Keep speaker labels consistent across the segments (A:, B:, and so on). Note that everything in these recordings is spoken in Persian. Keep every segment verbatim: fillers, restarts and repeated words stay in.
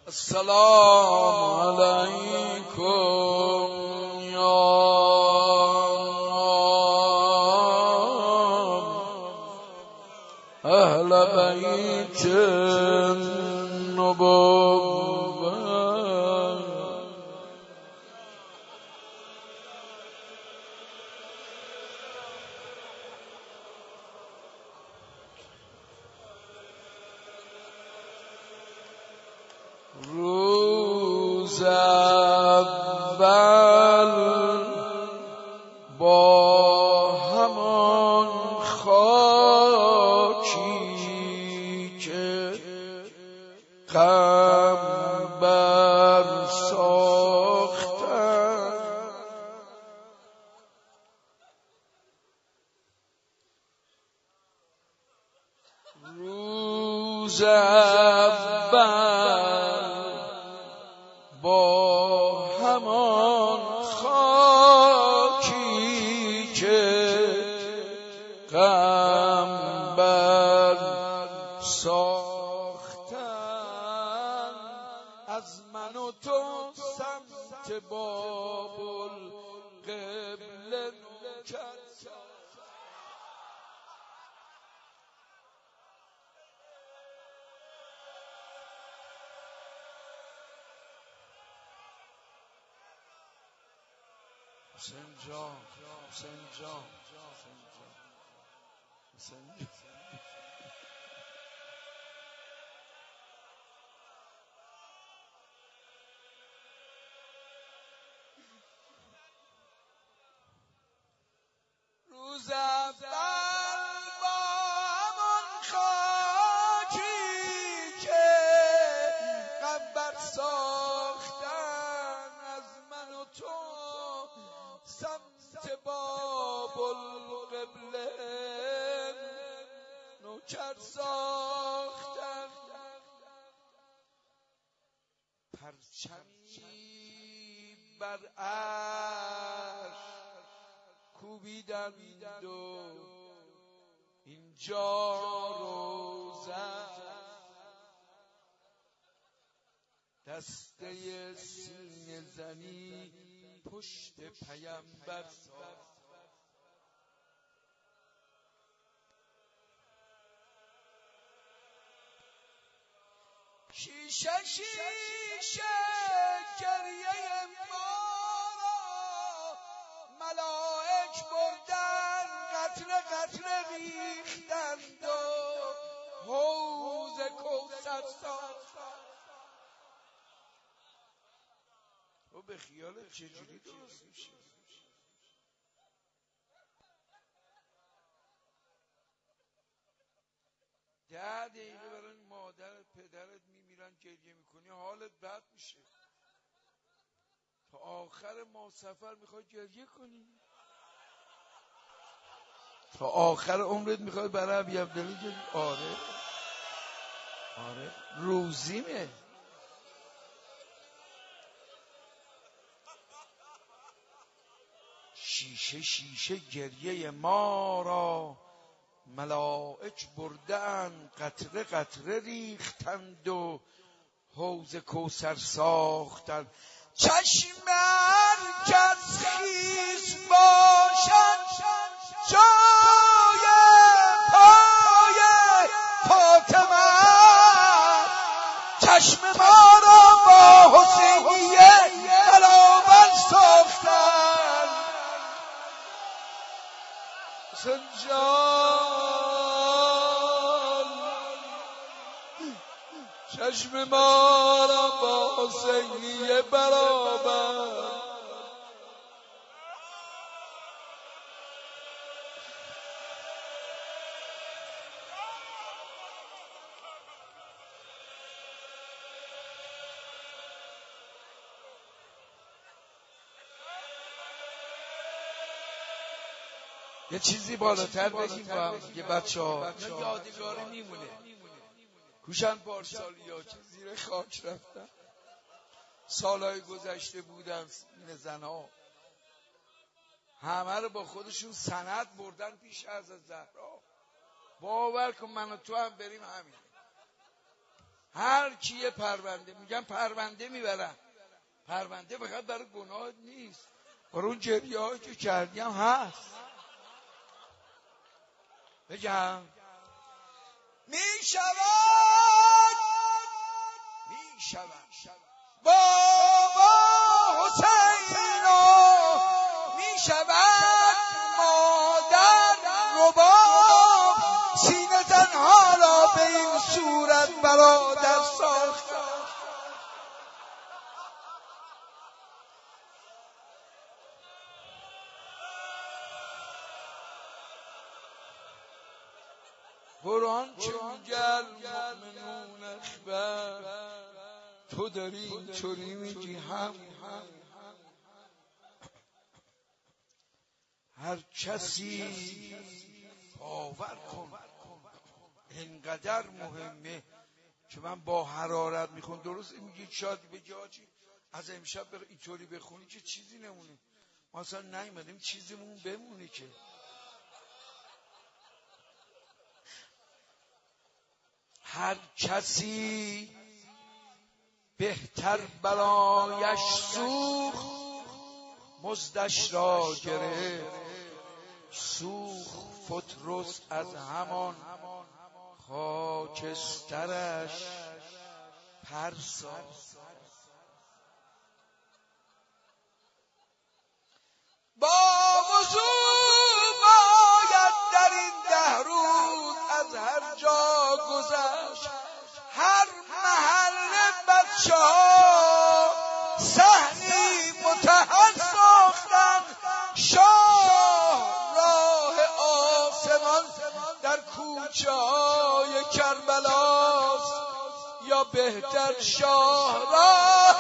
A: السلام علیکم یا اهل بیت النبوة روز اول با همان خاکی که قنبر ساختن روز اول با همان خاکی که قنبر ساختن از من و تو سمت باب القبله نوکر حسین جان حسین جان حسین جان روز اول با همان خاکی که قنبر ساختن از من و تو سمت باب القبله نوکر ساختن پرچمی بر عرش کوبیدند و اینجا روزن دسته سینه زنی پشت پیامبر ساخت شیشه شیشه گریه ما را ملائک بردن قطره قطره ریختند و حوض کوثر ساختند. و به خیالت چجوری درست میشه؟ ده دقیقه برای مادرت پدرت میمیرن گریه میکنی حالت بد میشه، تا آخر ما سفر میخوای گریه کنی، تا آخر عمرت میخوای برای ابی عبدالله گریه. آره آره روزیمه. شیشه شیشه گریه ما را ملائک بردن قطره قطره ریختند و حوض کوثر ساختند. چشم هر کس خیس باشد جای پای فاطمه، چشم ما را با حسینیه برابر ساختند. حسین جان چشم ما را با حسینیه برابر. یه چیزی بالاتر بگیم با هم دیگه بچه ها، یادگاری میمونه. کوشن پارسالی ها که زیر خاک رفتن، سالهای گذشته بودن، این زن ها همه رو با خودشون سند بردن پیش از زهرا. باور کن من و تو هم بریم همین هر کیه پرونده میگن پرونده میبرن. پرونده فقط برای گناه نیست، برای اون جریه هایی که کردی هم هست. بگم میشود میشود بابا حسینا، میشود مادر رباب، سینه تنها را به این صورت برادر ساخت. قرآن چه میگه المؤمنون اخبر، تو داری اینطوری میگی هم هم هر کسی باور کن اینقدر مهمه که من با حرارت میخونم. درست میگی شاید بگی آجی از امشب بر اینطوری بخونی که چیزی نمونه، ما اصلا نیومدیم چیزیمون بمونه که. هر کسی بهتر برایش سوخت مزدش را گرفت، سوخت فترس از همان خاکسترش پرسا. با وضوع باید در این ده روز از هر جا گذشت، هر محل بچه ها صحنی مطهر ساختن. شاه راه آسمان در کوچه های کربلاست، یا بهتر شاه راه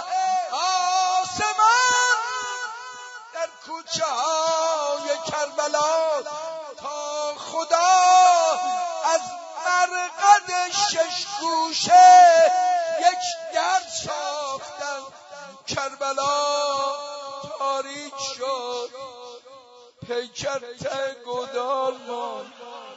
A: آسمان در کوچه های کربلاست، تا خدا از مرقد شش گوشه یک در ساختن. کربلا تاریک شد، پیکر ته گودال ماند،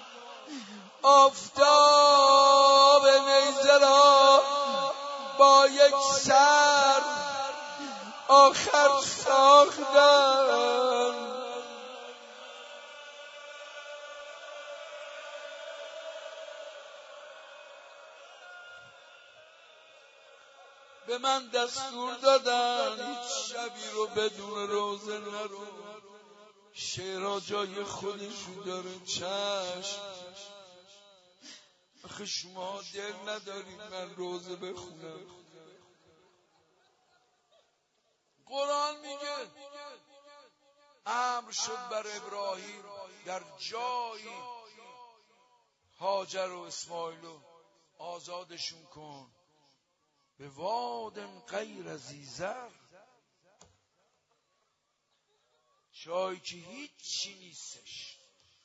A: آفتاب نیزه را با یک سر آخر ساختن. به من دستور دادن هیچ شبی رو بدون روزه نرو، شعرها جای خودشو داره. چشم، آخه شما دل ندارید من روزه بخونم. قرآن میگه امر شد بر ابراهیم در جایی هاجر و اسماعیل رو آزادشون کن، به وادن غیر ذی زرع، جایی که هیچی نیستش.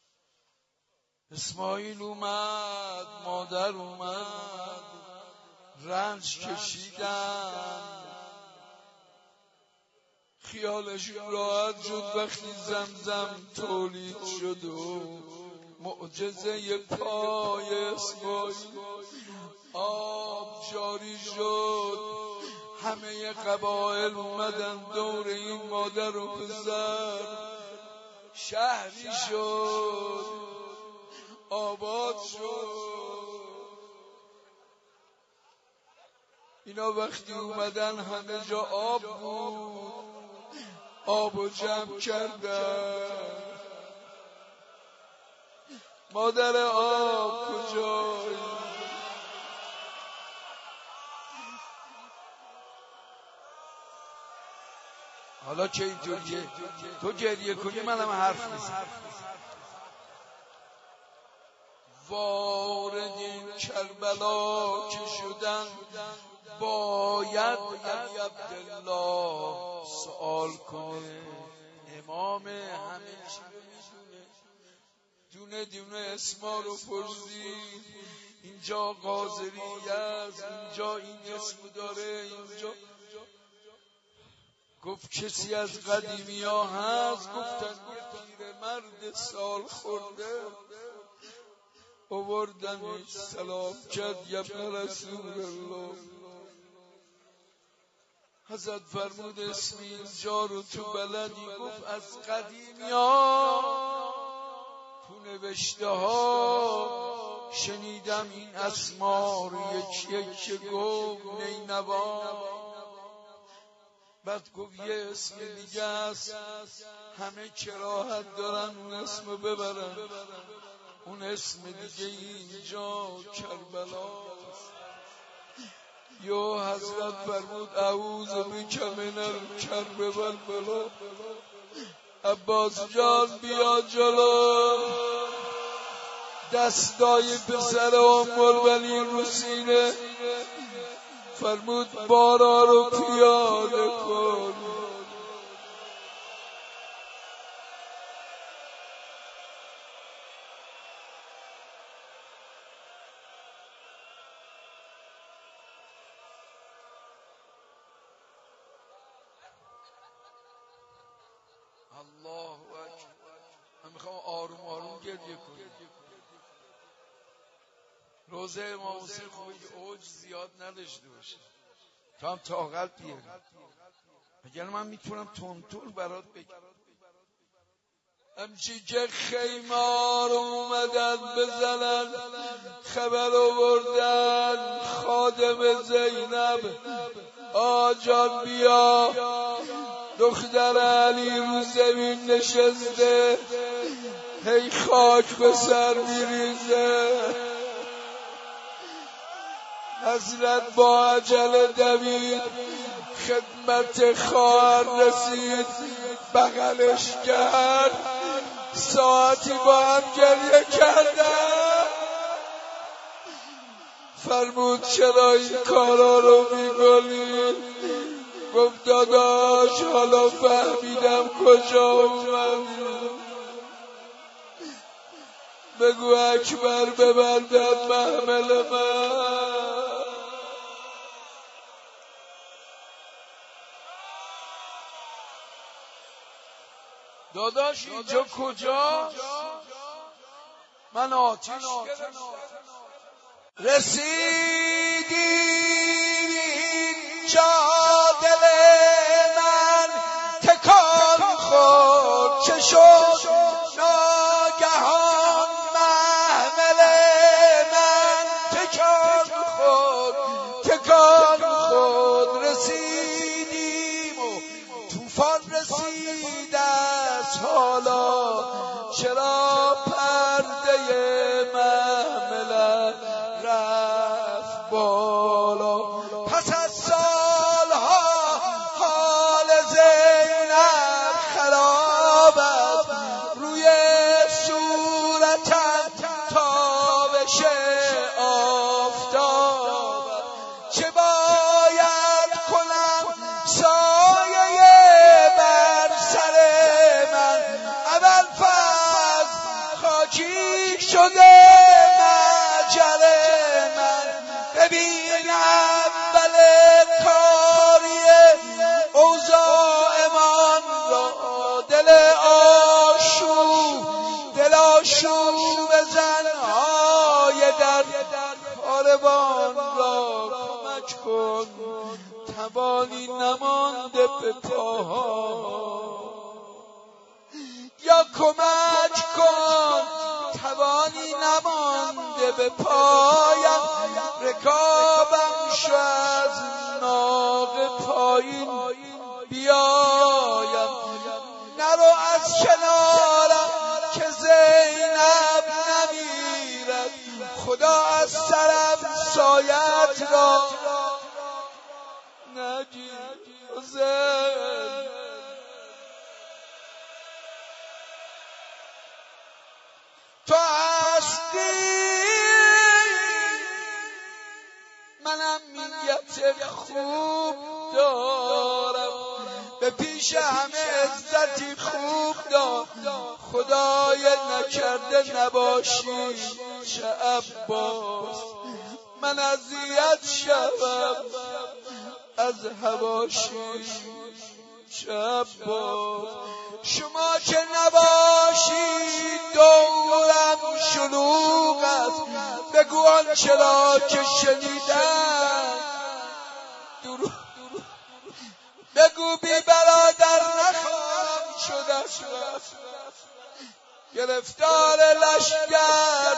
A: اسماعیل اومد، مادر اومد، رنج کشیدن، خیالشون راحت شد وقتی زمزم تولید شد و معجزه پای اسماعیل آب جاری شد. همه قبایل اومدن دور این مادر و پسر، شهری شد، آباد شد. اینا وقتی اومدن همه جا آب بود، آبو جمع کردن. مادر آب کجایی؟ حالا که اینجوریه تو گریه کنی منم حرف میزنم. وارد این کربلا که شدن باید علی عبدالله سوال کنه. امام همه چی رو میدونه، دونه دونه اسما رو پرسید. اینجا قاضری است، اینجا این اسم داره، اینجا گفت کسی از قدیمی ها هست؟ گفتن یه پیرمرد سال خورده آوردنش سلام کرد یا ابن رسول الله. حضرت فرمود اسم اینجا رو تو بلدی؟ گفت از قدیم یا تو نوشته ها شنیدم این اسما رو یکی یکی گفت نینوا. بعد گفت یه اسم دیگه است همه کراهت دارن اون اسم ببرن، اون اسم دیگه اینجا کربلاست. یا حضرت فرمود اعوذ بک من الکرب والبلا. عباس جان بیا جلو، دستای پسر ام البنین رو سینه، فرمود بارا رو پیاده کن. الله اکبر. من میخوام آروم آروم گریه کنم. روزه امام حسین خوبه که اوج زیاد نداشته باشه، تو هم طاقت بیاری. اگر من میتونم تونتون برات بگم. همچی که خیمار اومدن بزنن خبر آوردن خادم زینب آجان بیا، دختر علی رو زمین نشسته هی خاک به سر میریزه. حضرت با عجله دوید خدمت خواهر رسید، بغلش کرد، ساعتی با هم گریه کردن. فرمود چرا این کارا رو میکنی؟ گفت داداش حالا فهمیدم کجا اومدی. بگو اکبر ببندد محمل من. داداش اینجا کجا؟ من آتیش گرفتم. رسیدی اینجا دل من تکان خورد، چه شد ناگهان محمل من تکان خورد، تکان خورد. رسیدیم و طوفان رسید از حالا، چرا پرده محمل رفت بالا. پس از سالها حال زینب خراب است، روی صورتم تابش آفتاب. چه باید کنم سایه بر سر من، اول فضل خاکی شده مجر من. ببین اول کاریه اوضاعمان را، دل آشوب دل آشوب زنهای در کاروان را کمک کن، توانی نمانده به پاها. یا کمک کن توانی نمانده به پایم، رکابم شو از ناقه پایین بیایم. نرو از کنارم که زینب نمیرد، خدا از سرم سایت را نگیر. زین تو هستی منم نیت خوب دارم، به پیش همه عزتی خوب دار. خدای نکرده نباشی چه عباس، من اذیت شوم از حواشی چه عباس. شما که نباشید دورم شلوغ است، بگو آنچه را که شنیدم درود، بگو بی برادر نخواهم شدم، گرفتار لشکر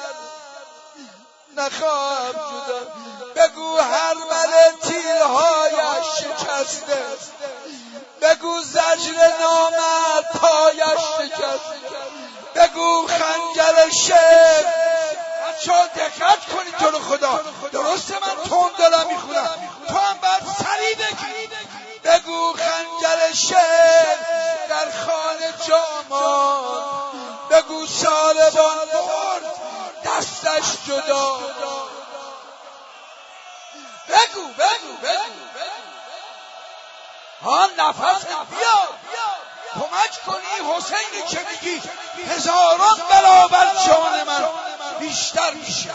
A: نخواهم شدم، بگو هرمل تیرهایش شکسته، بگو زجر نامرد پایش شکسته، بگو خنجر شعر. بچه‌ها دقت کنید تو رو خدا، درسته من تند دارم میخونم، تو هم باید سریع بگی. بگو خنجر شعر در خانه جامان، بگو سالبان برد دستش جدا، بگو بگو بگو ها نفس بیا کمک کنی حسینی که میگی هزاران برابر جان من بیشتر میشه.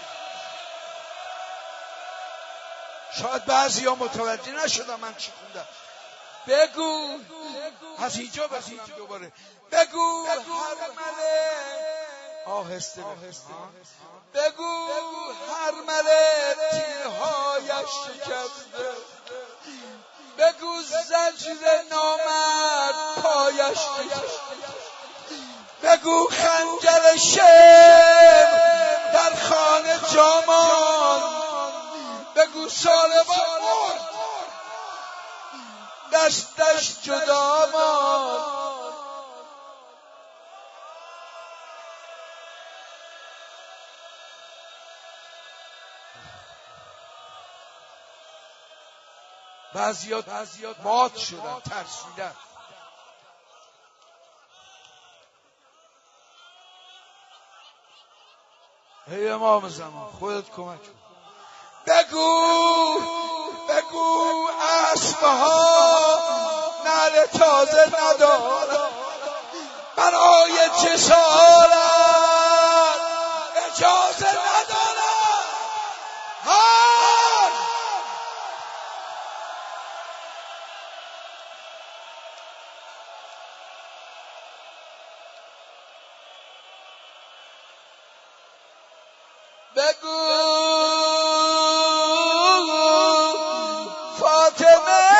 A: شاید بعضی ها متوجه نشدن من چی خوندم. بگو از اینجا بخونم دوباره. بگو هرمله آهسته بگو هرمله تیرهایش شکسته، بگو زجر نامرد پایش شکسته، بگو خنجر شعر در خانه جامان، بگو سالبان مرد دستش جدا ماند. بعضیات مات شدن، ترسیدن. ای امام زمان خودت کمک کن. بگو بگو اسبها نعل تازه ندارد، برای جسارت اجازه ندارد. ها بگو فاطمه،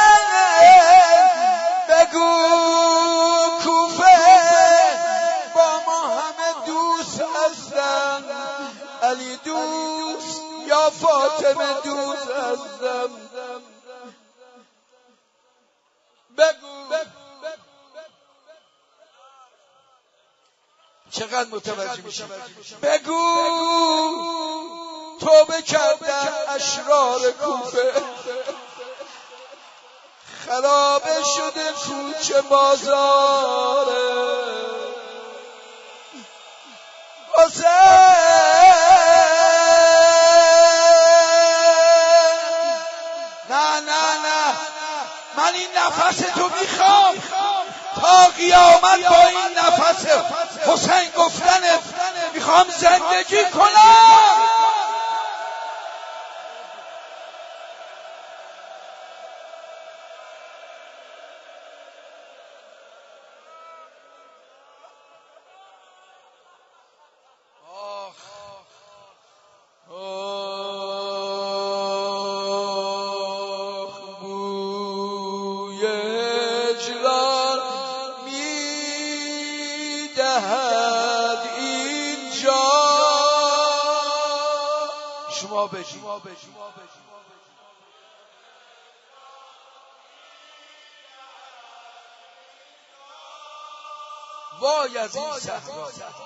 A: بگو کوفه با ما همه دوست هستن، علی دوست یا فاطمه دوست هستم. بگو چقدر متوجه میشه. بگو توبه کردن اشرار کوفه، خرابه شده کوچه بازاره، حسین نه نه نه من این نفس تو میخوام تا قیامت، با این نفس حسین گفتنت میخوام زندگی کنم. شما بشید وای از این صحرا،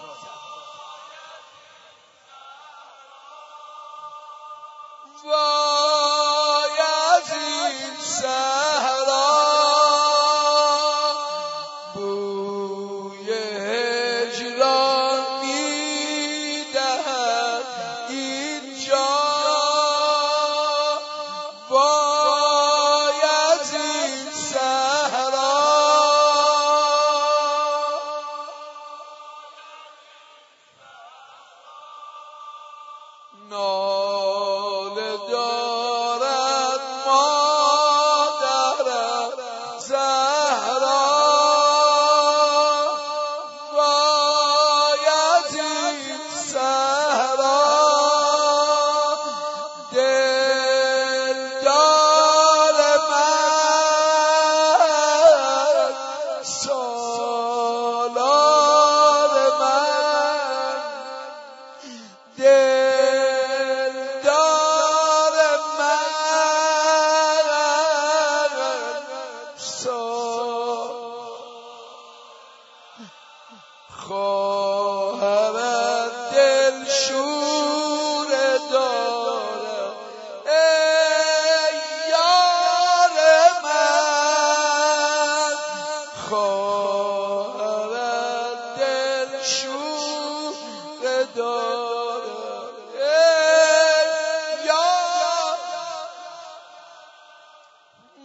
A: وای از این صحرا، بوی هجران میدهد اینجا، وای از این صحرا. ناله دارد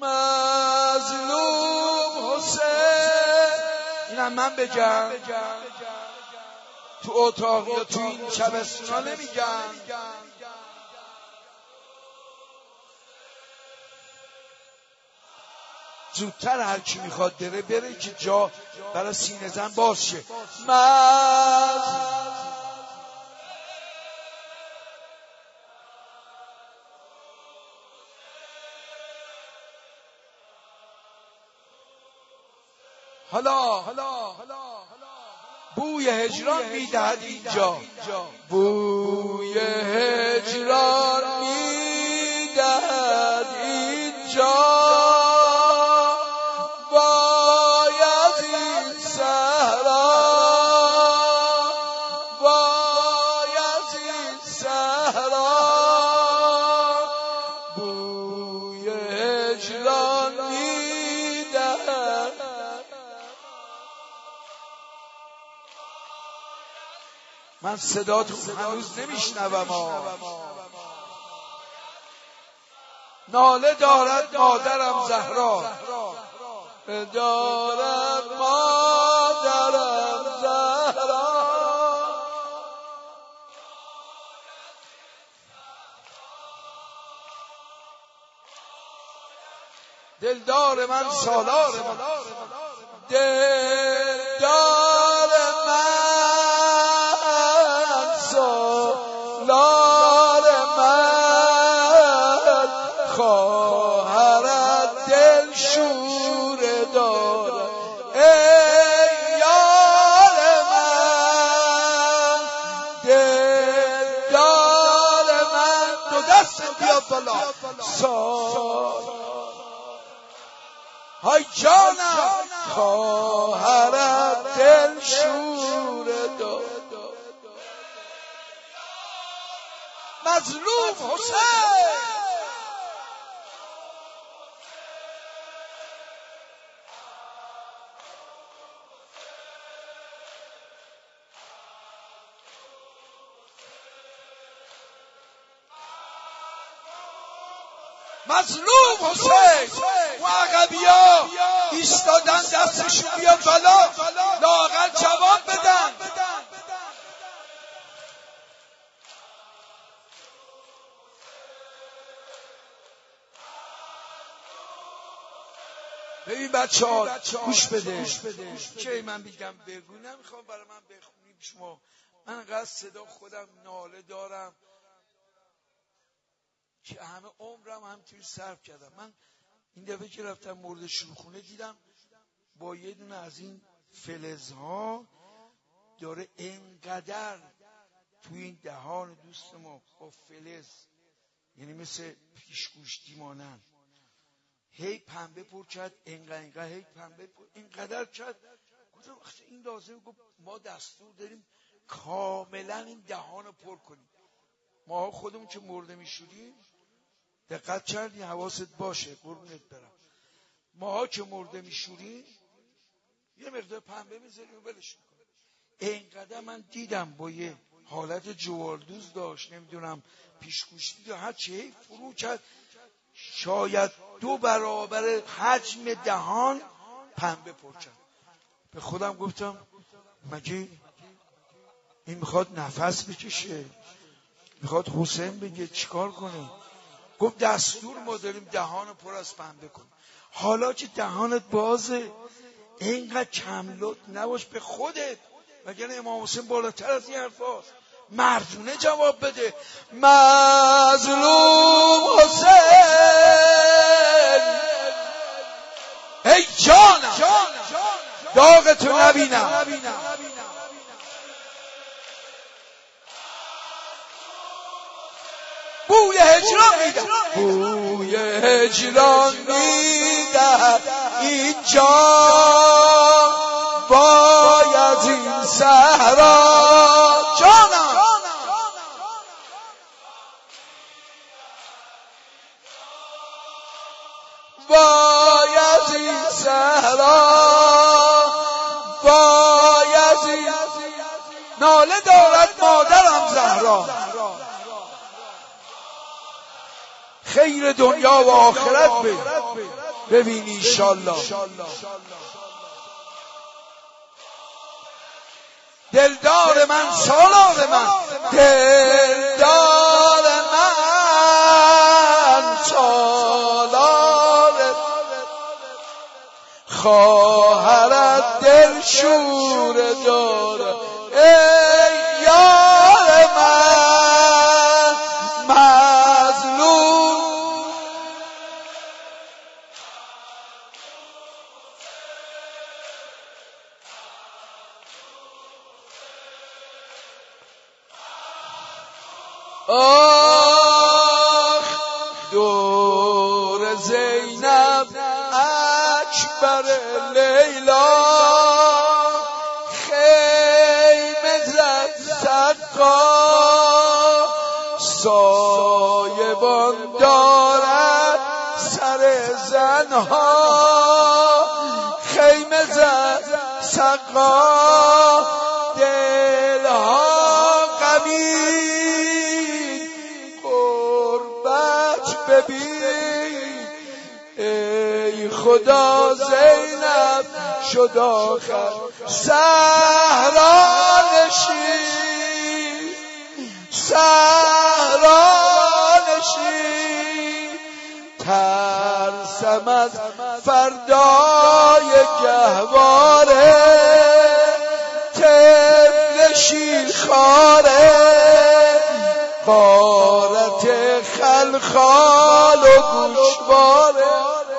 A: مظلوم حسین. اینم من بگم تو اتاق یا تو این شبستونا نمیگم. زودتر هر کی میخواد بره بره که جا برای سینه زن باز شه. مز حالا بوی هجران میدهد اینجا، بوی هجران میدهد اینجا، باید این صحرا، باید این صحرا، بوی هجران میدهد. من صداتون هنوز نمیشنوم. ناله دارد مادرم زهرا، دارد مادرم زهرا، دلدار من سالار من، دلدار من سالار من، خواهرت دل شور دارد ای یار من، دلدار من. دو دست بیا بالا سال های جانم، خواهرت دل شور دارد. مظلوم حسین. مظلوم حسین. و عقبیا ایستادن دستشون بیاد بالا، لااقل جواب بدن. ببین بچه ها گوش بده که من بگم بگو، نمیخوام برای من بخونیم شما. من انقدر صدا خودم ناله دارم که همه عمرم هم توی صرف کردم. من این دفعه که رفتم مرد شورخونه دیدم با یه دونه از این فلزها داره انقدر توی این دهان دوست ما با فلز، یعنی مثل پیشگوشتی مانند، هی پنبه پر کرد، انقدر انقدر هی پنبه پر اینقدر کرد. گفتم وقتی این لازم، گفت ما دستور داریم کاملا این دهان رو پر کنیم. ما خودمون که مرده میشوریم، دقت کردی حواست باشه قربونت برم، ماها که مرده میشوریم یه مقدار پنبه میذاریم و ولش میکنیم. اینقدر من دیدم با یه حالت جواردوز داشت، نمیدونم پیشگوشتی داشت، هر چی فرو کرد، شاید دو برابر حجم دهان پنبه پر کرد. به خودم گفتم مگه این میخواد نفس بکشه، میخواد حسین بگه چیکار کنه؟ گفت دستور ما داریم دهان پر از پنبه کن. حالا که دهانت بازه اینقدر کملت نباش به خودت، وگرنه امام حسین بالاتر از این حرف هست. مردونه جواب بده. مظلوم حسین ای جانم، داغ تو نبینم. بوی هجران میدهد، بوی هجران میدهد اینجا، باید این صحرا. جانم باید این صحرا، باید این. ناله دارد مادرم زهرا، خیر دنیا و آخرت به ببینی انشالله. دلدار من سالار من، دلدار من سالار، خواهرت دل شور داره ای یار من مظلوم. آخ دور زینب اکبر لیلا، خیمه زد سقا، سایبان دارد سر زنها، خیمه زد سقا، دلها غمین غربت ببین، ای خدا زینب شد آخر صحرا نشین، صحرا نشین، ترسم از فردای گهواره، طفل شیرخواره، غارت خلخال و گوشواره،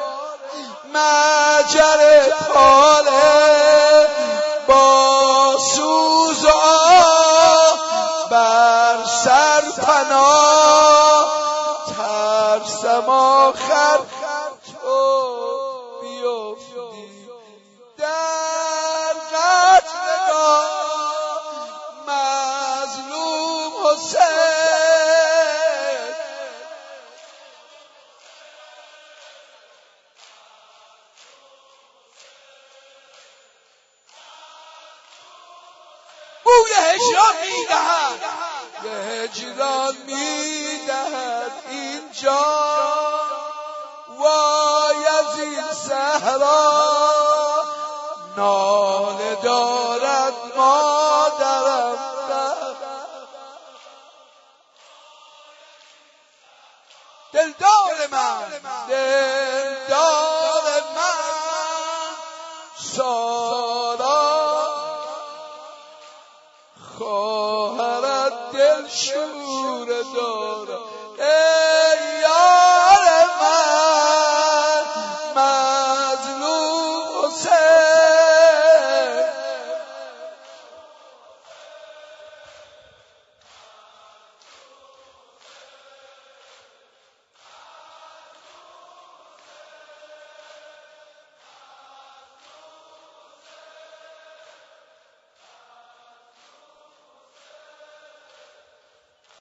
A: مجر پاله با سوز و آه بر سر پناه، ترسم آخر تو بیفتی در قتلگاه مظلوم حسین. بوی هجران میدهد، یه هجران میدهد اینجا، وای از این صحرا، ناله دارد مادرم. دلدار من، دلدار من سارا، خواهرت دل شور داره